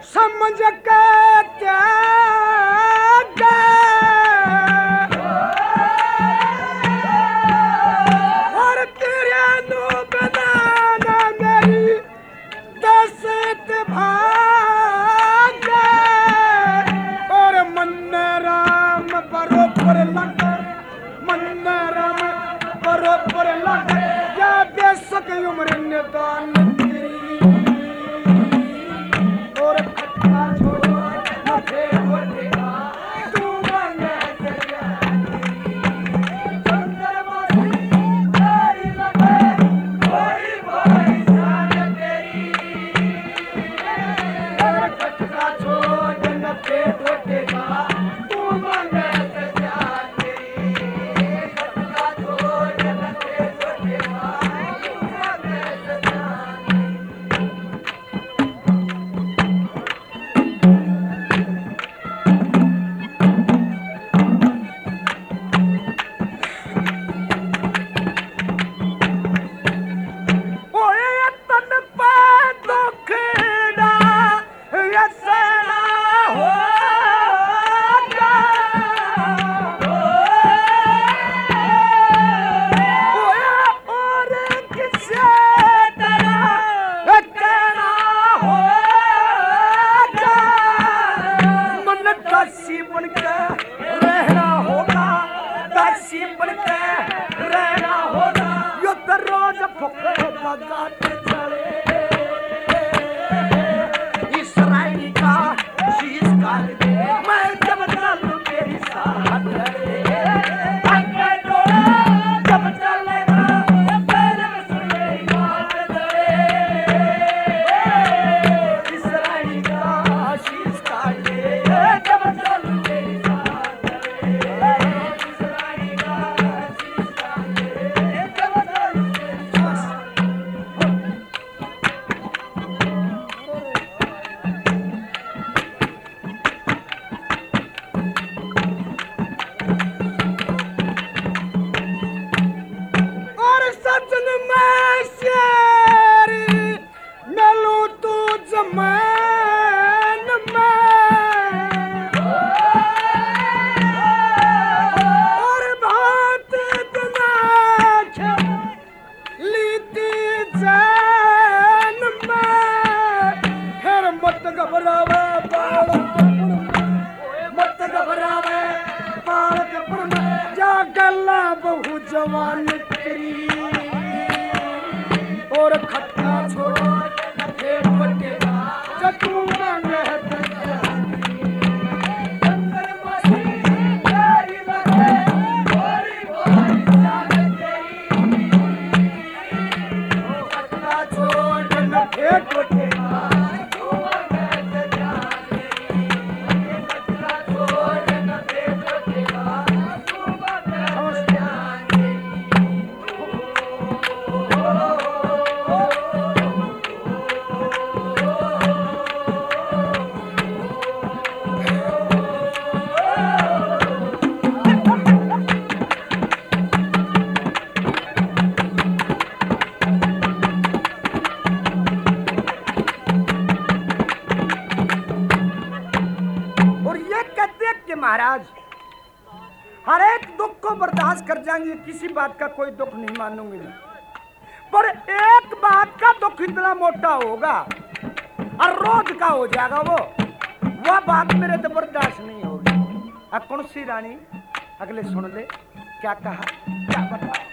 समझ के त्याग और तेरे नु बनाना मेरी दसत भाग और मन राम बरोबर लग मन राम बरोबर लग या बेसक उम्र निदान बहु जवान और खट्टा छोड़ो महाराज हर एक दुख को बर्दाश्त कर जाएंगे, किसी बात का कोई दुख नहीं मानूंगी, पर एक बात का दुख इतना मोटा होगा और रोज का हो जाएगा वह बात मेरे तो बर्दाश्त नहीं होगी। अब कौन सी रानी अगले सुन ले क्या कहा क्या बता।